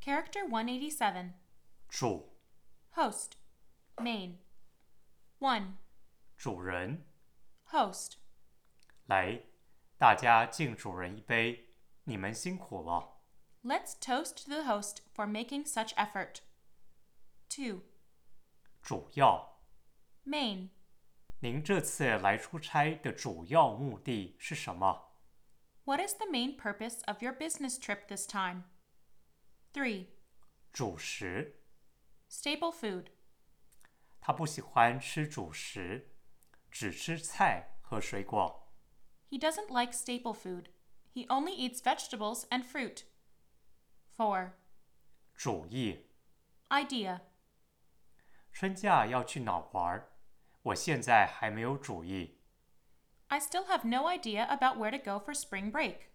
Character 187. 主 Host. Main. 1. 主人 Host. 来，大家敬主人一杯，你们辛苦了。 Let's toast the host for making such effort. 2. 主要 Main. 您这次来出差的主要目的是什么？ What is the main purpose of your business trip this time? 3. 主食 Staple food. 他不喜欢吃主食，只吃菜和水果。 He doesn't like staple food. He only eats vegetables and fruit. 4. 主意 Idea. 春假要去哪玩？我现在还没有主意。 I still have no idea about where to go for spring break.